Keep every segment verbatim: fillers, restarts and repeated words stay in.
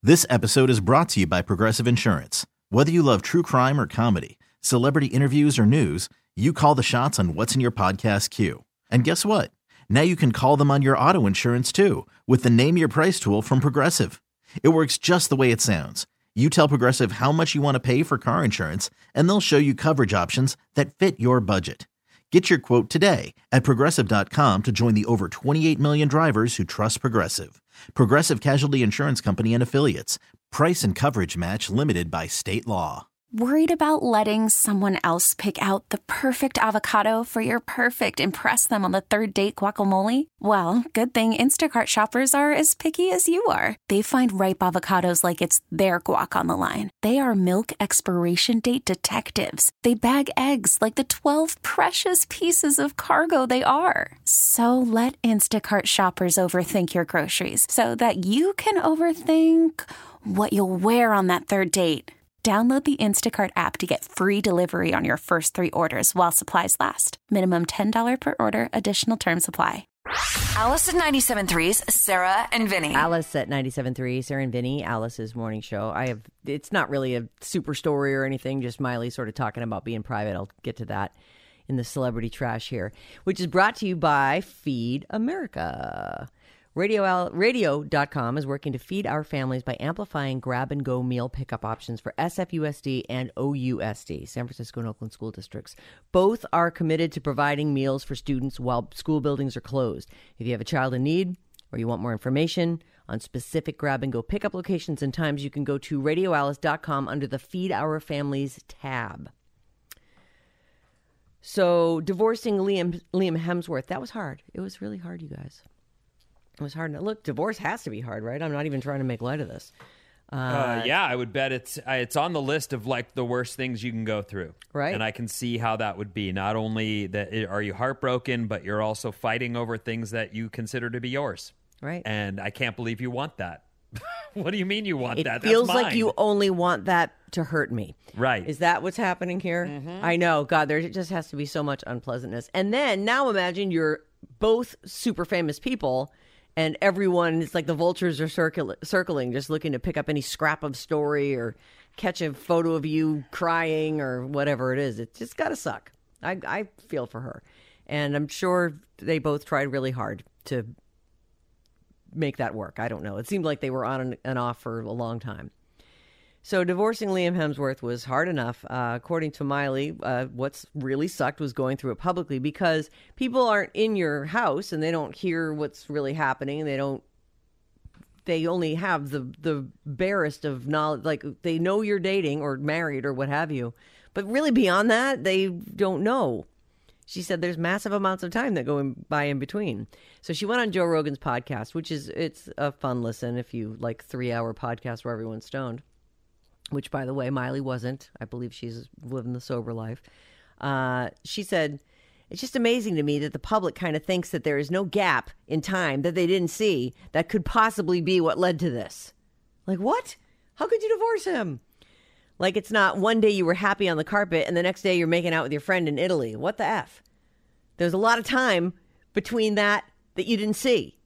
This episode is brought to you by Progressive Insurance. Whether you love true crime or comedy, celebrity interviews or news, you call the shots on what's in your podcast queue. And guess what? Now you can call them on your auto insurance too with the Name Your Price tool from Progressive. It works just the way it sounds. You tell Progressive how much you want to pay for car insurance, and they'll show you coverage options that fit your budget. Get your quote today at Progressive dot com to join the over twenty-eight million drivers who trust Progressive. Progressive Casualty Insurance Company and Affiliates. Price and coverage match limited by state law. Worried about letting someone else pick out the perfect avocado for your perfect impress them on the third date guacamole? Well, good thing Instacart shoppers are as picky as you are. They find ripe avocados like it's their guac on the line. They are milk expiration date detectives. They bag eggs like the twelve precious pieces of cargo they are. So let Instacart shoppers overthink your groceries so that you can overthink what you'll wear on that third date. Download the Instacart app to get free delivery on your first three orders while supplies last. Minimum ten dollars per order. Additional terms apply. Alice at ninety-seven point three's Sarah and Vinny. Alice at ninety-seven point three, Sarah and Vinny, Alice's morning show. I have, it's not really a super story or anything, just Miley sort of talking about being private. I'll get to that in the celebrity trash here, which is brought to you by Feed America. Radio Radio dot com is working to feed our families by amplifying grab-and-go meal pickup options for S F U S D and O U S D, San Francisco and Oakland school districts. Both are committed to providing meals for students while school buildings are closed. If you have a child in need or you want more information on specific grab-and-go pickup locations and times, you can go to Radio Alice dot com under the Feed Our Families tab. So, divorcing Liam, Liam Hemsworth, that was hard. It was really hard, you guys. It was hard. Look, divorce has to be hard, right? I'm not even trying to make light of this. Uh, uh, yeah, I would bet it's uh, it's on the list of like the worst things you can go through. Right. And I can see how that would be. Not only that it, are you heartbroken, but you're also fighting over things that you consider to be yours. Right. And I can't believe you want that. What do you mean you want it that? It feels That's like mine. you only want that to hurt me. Right. Is that what's happening here? Mm-hmm. I know. God, there just has to be so much unpleasantness. And then now imagine you're both super famous people. And everyone, it's like the vultures are circul- circling, just looking to pick up any scrap of story or catch a photo of you crying or whatever it is. It's just got to suck. I, I feel for her. And I'm sure they both tried really hard to make that work. I don't know. It seemed like they were on and, and off for a long time. So divorcing Liam Hemsworth was hard enough. Uh, according to Miley, uh, what's really sucked was going through it publicly because people aren't in your house and they don't hear what's really happening. And they don't, they only have the, the barest of knowledge. Like they know you're dating or married or what have you. But really beyond that, they don't know. She said there's massive amounts of time that go in, by in between. So she went on Joe Rogan's podcast, which is, it's a fun listen if you like three hour podcast where everyone's stoned. Which, by the way, Miley wasn't. I believe she's living the sober life. Uh, she said, it's just amazing to me that the public kind of thinks that there is no gap in time that they didn't see that could possibly be what led to this. Like, what? How could you divorce him? Like, it's not one day you were happy on the carpet and the next day you're making out with your friend in Italy. What the F? There's a lot of time between that that you didn't see.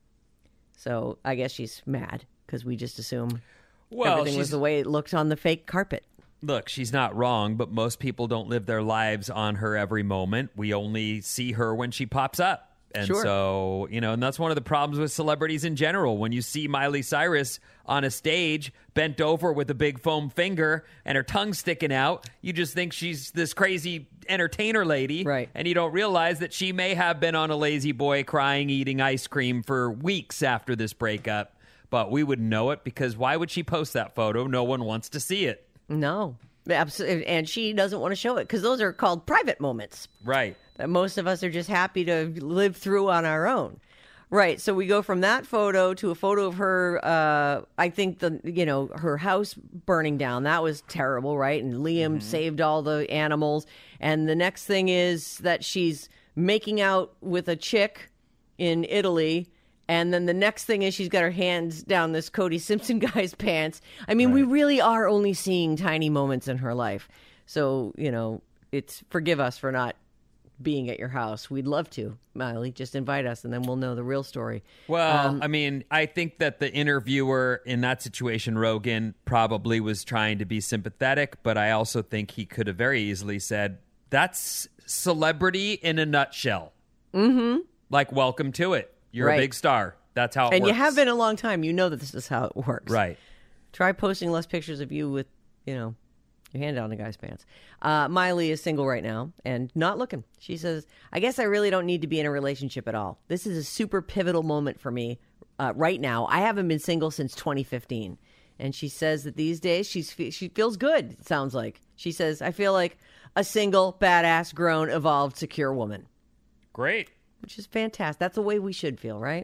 So I guess she's mad because we just assume... Well, everything was the way it looked on the fake carpet. Look, she's not wrong, but most people don't live their lives on her every moment. We only see her when she pops up. And sure. so, you know, and that's one of the problems with celebrities in general. When you see Miley Cyrus on a stage, bent over with a big foam finger and her tongue sticking out, you just think she's this crazy entertainer lady. Right. And you don't realize that she may have been on a lazy boy crying, eating ice cream for weeks after this breakup. But we wouldn't know it because why would she post that photo? No one wants to see it. No. Absolutely. And she doesn't want to show it because those are called private moments. Right. That most of us are just happy to live through on our own. Right. So we go from that photo to a photo of her, uh, I think, the you know, her house burning down. That was terrible, right? And Liam mm-hmm. saved all the animals. And the next thing is that she's making out with a chick in Italy. And then the next thing is she's got her hands down this Cody Simpson guy's pants. I mean, right. we really are only seeing tiny moments in her life. So, you know, it's forgive us for not being at your house. We'd love to, Miley. Just invite us, and then we'll know the real story. Well, Um, I mean, I think that the interviewer in that situation, Rogan, probably was trying to be sympathetic, but I also think he could have very easily said, that's celebrity in a nutshell. Mm-hmm. Like, welcome to it. You're Right. a big star. That's how it and works. you have been a long time. You know that this is how it works. Right. Try posting less pictures of you with, you know, your hand down a guy's pants. Uh, Miley is single right now and not looking. She says, I guess I really don't need to be in a relationship at all. This is a super pivotal moment for me uh, right now. I haven't been single since twenty fifteen. And she says that these days she's she feels good, it sounds like. She says, I feel like a single, badass, grown, evolved, secure woman. Great. Which is fantastic. That's the way we should feel, right?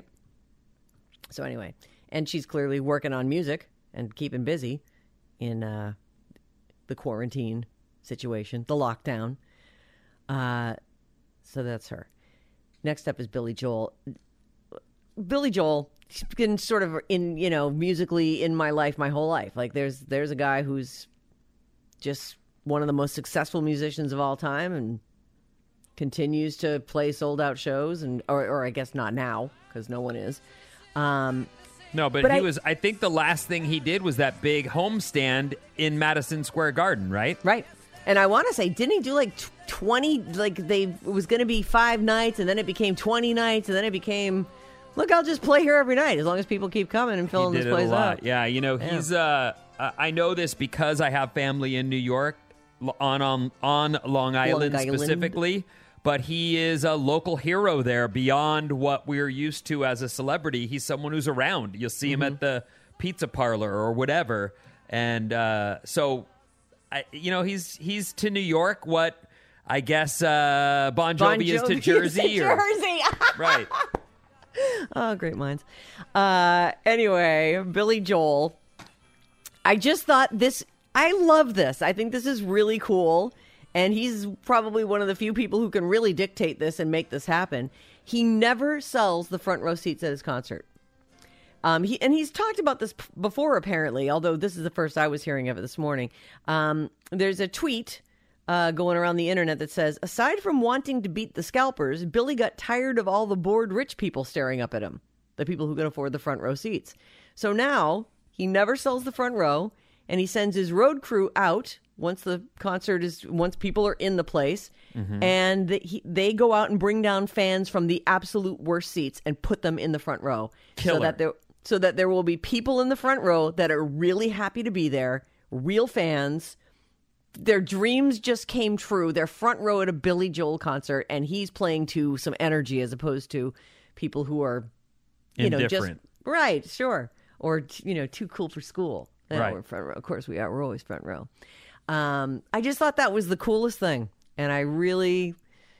So anyway, and she's clearly working on music and keeping busy in uh, the quarantine situation, the lockdown. Uh, so that's her. Next up is Billy Joel. Billy Joel, he's been sort of in, you know, musically in my life my whole life. Like there's there's a guy who's just one of the most successful musicians of all time and continues to play sold out shows, and or, or I guess not now because no one is. Um, No, but, But he I- was, I think the last thing he did was that big homestand in Madison Square Garden, right? Right. And I want to say, didn't he do like t- twenty, like they, it was going to be five nights and then it became twenty nights and then it became, look, I'll just play here every night as long as people keep coming and filling He this did it place a lot. up. Yeah, you know, Yeah. he's, uh, uh, I know this because I have family in New York, l- on, on, on Long Island Island. specifically. But he is a local hero there beyond what we're used to as a celebrity. He's someone who's around. You'll see him Mm-hmm. at the pizza parlor or whatever. And uh, so, I, you know, he's he's to New York what I guess uh, Bon Jovi, Bon is to Jovi Jersey. to or- Jersey. right. Oh, great minds. Uh, anyway, Billy Joel. I just thought this, I love this. I think this is really cool. And he's probably one of the few people who can really dictate this and make this happen. He never sells the front row seats at his concert. Um, he and he's talked about this p- before, apparently, although this is the first I was hearing of it this morning. Um, there's a tweet uh, going around the internet that says, aside from wanting to beat the scalpers, Billy got tired of all the bored rich people staring up at him, the people who can afford the front row seats. So now he never sells the front row, and he sends his road crew out once the concert is, once people are in the place, and the, he, they go out and bring down fans from the absolute worst seats and put them in the front row. So Killer. that there, so that there will be people in the front row that are really happy to be there, real fans. Their dreams just came true. They're front row at a Billy Joel concert, and he's playing to some energy as opposed to people who are, you know, just Indifferent. right, sure, or you know, too cool for school. Yeah, Right. we're front row. Of course, we are. We're always front row. Um, I just thought that was the coolest thing, and I really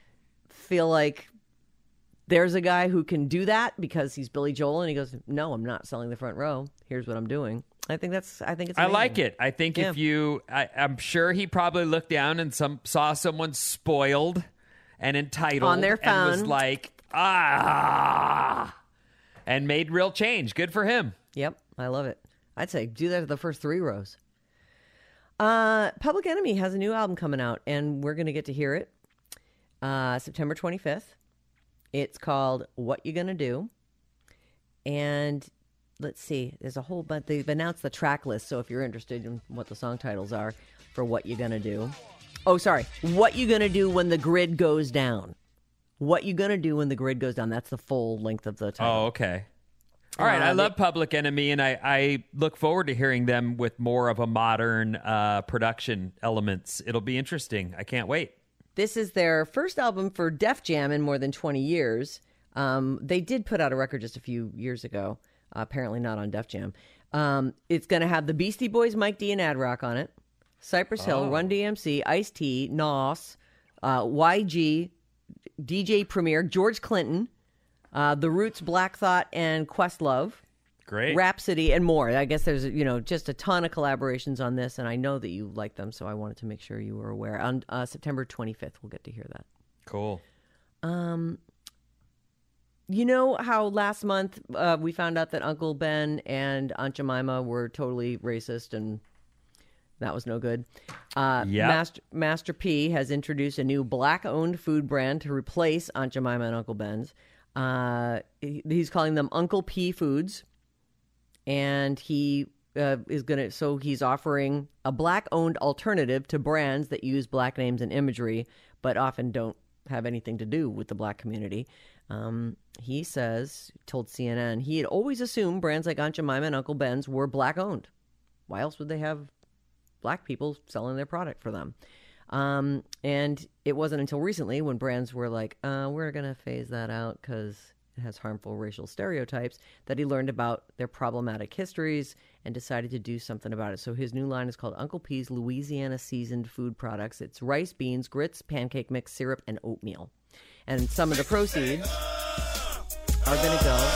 feel like there's a guy who can do that because he's Billy Joel, and he goes, "No, I'm not selling the front row. Here's what I'm doing." I think that's. I think it's. I amazing. like it. I think Yeah. if you, I, I'm sure he probably looked down and some saw someone spoiled and entitled On their and was phone. like, ah, and made real change. Good for him. Yep, I love it. I'd say do that at the first three rows. Uh, Public Enemy has a new album coming out, and we're going to get to hear it uh, September twenty-fifth. It's called What You Gonna Do. And let's see, there's a whole bunch. They've announced the track list, so if you're interested in what the song titles are for What You Gonna Do. Oh, sorry. What You Gonna Do When the Grid Goes Down. What You Gonna Do When the Grid Goes Down. That's the full length of the title. Oh, okay. All right. Uh, I they- love Public Enemy, and I, I look forward to hearing them with more of a modern uh, production elements. It'll be interesting. I can't wait. This is their first album for Def Jam in more than twenty years. Um, they did put out a record just a few years ago, uh, apparently not on Def Jam. Um, it's going to have the Beastie Boys, Mike D, and Ad Rock on it. Cypress Hill, Run D M C, Ice-T, Nos, uh, Y G, D J Premier, George Clinton, uh, The Roots, Black Thought, and Questlove. Great. Rhapsody, and more. I guess there's, you know, just a ton of collaborations on this, and I know that you like them, so I wanted to make sure you were aware. On uh, September twenty-fifth, we'll get to hear that. Cool. You know how last month uh, we found out that Uncle Ben and Aunt Jemima were totally racist and That was no good. Uh, Yep. Master, Master P has introduced a new black-owned food brand to replace Aunt Jemima and Uncle Ben's. Uh, he- he's calling them Uncle P Foods. And he uh, is going to, so he's offering a black-owned alternative to brands that use black names and imagery, but often don't have anything to do with the black community. Um, he says, told C N N, he had always assumed brands like Aunt Jemima and Uncle Ben's were black-owned. Why else would they have black people selling their product for them? Um, and it wasn't until recently when brands were like, uh, we're going to phase that out because it has harmful racial stereotypes, that he learned about their problematic histories and decided to do something about it. So his new line is called Uncle P's Louisiana Seasoned Food Products. It's rice, beans, grits, pancake mix, syrup, and oatmeal. And some of the proceeds are going to go...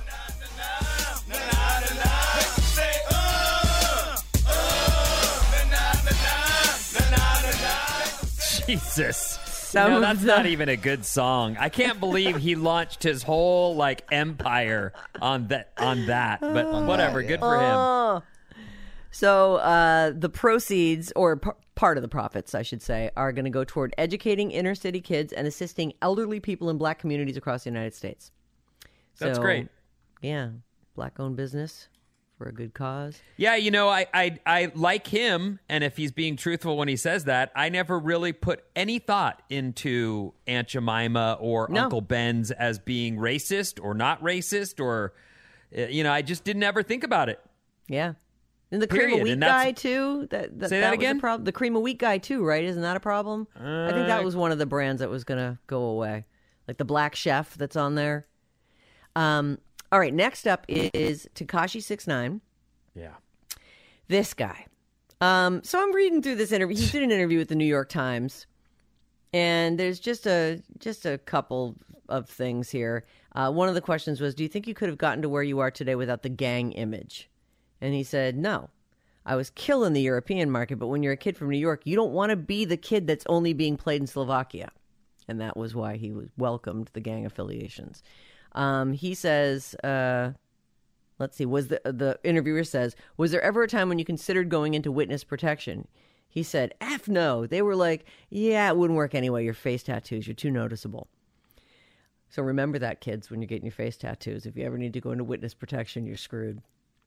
Jesus. Some no, of that's the- not even a good song. I can't believe he launched his whole like empire on that on that. But whatever, good for him. Oh. So uh, the proceeds, or p- part of the profits, I should say, are going to go toward educating inner city kids and assisting elderly people in black communities across the United States. That's So, great. Yeah, black-owned business for a good cause. Yeah, you know, I, I I like him, and if he's being truthful when he says that, I never really put any thought into Aunt Jemima or No. Uncle Ben's as being racist or not racist, or uh, you know, I just didn't ever think about it. Yeah. And the cream Period. of wheat And that's- guy, too. That, that, Say that was a again? prob- the cream of wheat guy, too, right? Isn't that a problem? I think that Uh, was one of the brands that was going to go away. Like the Black Chef that's on there. Um. All right, next up is Tekashi six nine. Yeah. This guy. Um, so I'm reading through this interview. He did an interview with the New York Times, and there's just a just a couple of things here. Uh, one of the questions was, do you think you could have gotten to where you are today without the gang image? And he said, no. I was killing the European market, but when you're a kid from New York, you don't want to be the kid that's only being played in Slovakia. And that was why he was welcomed the gang affiliations. Um, he says... Uh, Let's see, was the the interviewer says, was there ever a time when you considered going into witness protection? He said, F no. They were like, yeah, it wouldn't work anyway. Your face tattoos, you're too noticeable. So remember that, kids, when you're getting your face tattoos. If you ever need to go into witness protection, you're screwed.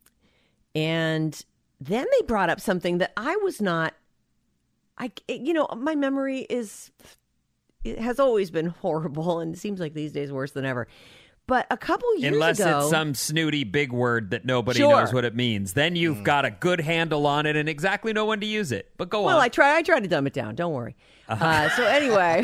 And then they brought up something that I was not, I, you know, my memory is, it has always been horrible, and it seems like these days worse than ever. But a couple years Unless ago... it's some snooty big word that nobody Sure. knows what it means. Then you've got a good handle on it and exactly know when to use it. But go Well, on. I try. I try to dumb it down. Don't worry. Uh, so anyway,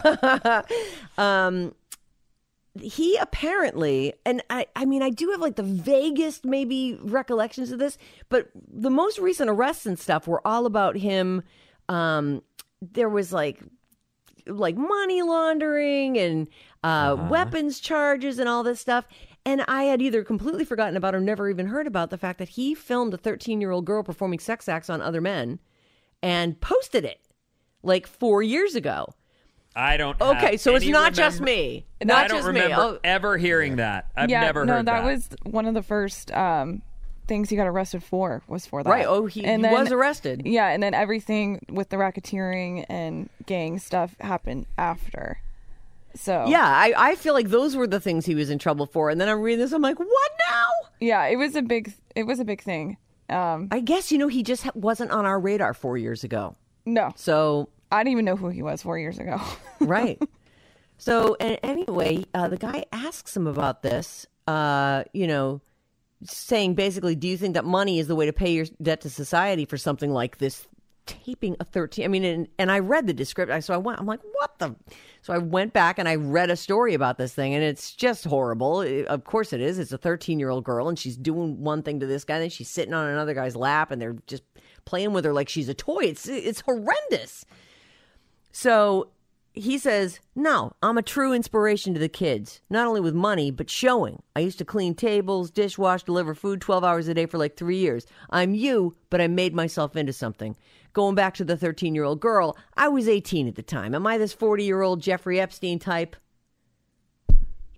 um, he apparently, and I, I mean, I do have like the vaguest maybe recollections of this, but the most recent arrests and stuff were all about him. Um, there was like, like money laundering and uh, Uh-huh. weapons charges and all this stuff. And I had either completely forgotten about or never even heard about the fact that he filmed a thirteen-year-old girl performing sex acts on other men and posted it like four years ago. I don't Okay, have so it's any not just remember- me. Not I don't just me. remember Oh. ever hearing that. I've yeah, never no, heard that. that. was one of the first um, things he got arrested for. Was for that, Right. Oh, he, And he then- was arrested. Yeah, and then everything with the racketeering and gang stuff happened after. So Yeah, I, I feel like those were the things he was in trouble for. And then I'm reading this, I'm like, what now? yeah, it was a big, it was a big thing. Um, I guess, you know, he just ha- wasn't on our radar four years ago. no, So, I didn't even know who he was four years ago. right. So, and anyway, uh, the guy asks him about this, uh, you know, saying basically, do you think that money is the way to pay your debt to society for something like this? Taping a thirteen. I mean, and, and I read the description. So I went, I'm like, what the? So I went back and I read a story about this thing, and it's just horrible. It- of course it is. It's a thirteen year old girl, and she's doing one thing to this guy, and then she's sitting on another guy's lap, and they're just playing with her like she's a toy. It's it's horrendous. So he says, no, I'm a true inspiration to the kids, not only with money, but showing. I used to clean tables, dishwash, deliver food twelve hours a day for like three years. I'm you, but I made myself into something. Going back to the thirteen-year-old girl, I was eighteen at the time. Am I this forty-year-old Jeffrey Epstein type?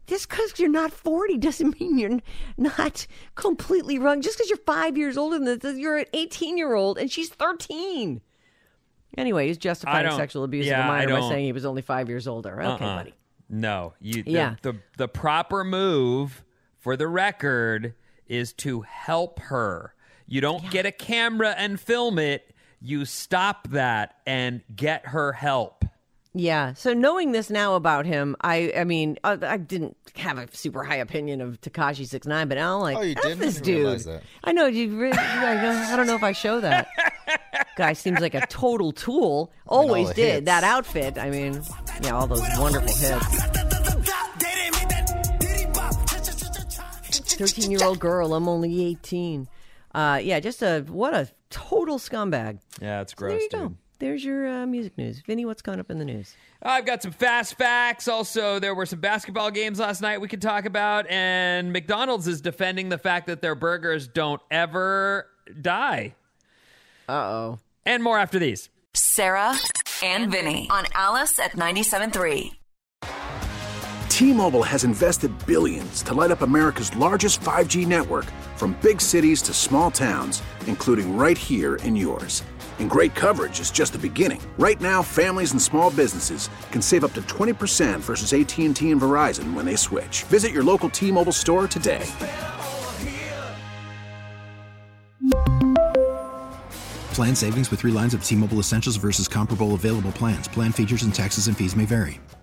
just because you're not forty doesn't mean you're not completely wrong. Just because you're five years older than this, you're an eighteen-year-old and she's thirteen. Anyway, he's justifying sexual abuse yeah, of a minor by don't- saying he was only five years older. Okay, Uh-uh. buddy. No, you. The, Yeah. The, the proper move, for the record, is to help her. You don't get a camera and film it. You stop that and get her help. Yeah. So knowing this now about him, I I mean, I, I didn't have a super high opinion of Tekashi six nine, but now I'm like, Oh, you F didn't? this I didn't realize dude. that. I know. You really, I, know, I don't know if I show that. Guy seems like a total tool. Always the did. hits. That outfit. I mean, yeah, all those wonderful hits. thirteen-year-old girl. I'm only eighteen. Uh, yeah, just a what a total scumbag. Yeah, it's So gross, there you dude. go. There's your uh, music news. Vinny, what's coming up in the news? I've got some fast facts. Also, there were some basketball games last night we could talk about, and McDonald's is defending the fact that their burgers don't ever die. Uh-oh. And more after these. Sarah and Vinny on Alice at ninety-seven point three. T-Mobile has invested billions to light up America's largest five G network, from big cities to small towns, including right here in yours. And great coverage is just the beginning. Right now, families and small businesses can save up to twenty percent versus A T and T and Verizon when they switch. Visit your local T-Mobile store today. Plan savings with three lines of T-Mobile Essentials versus comparable available plans. Plan features and taxes and fees may vary.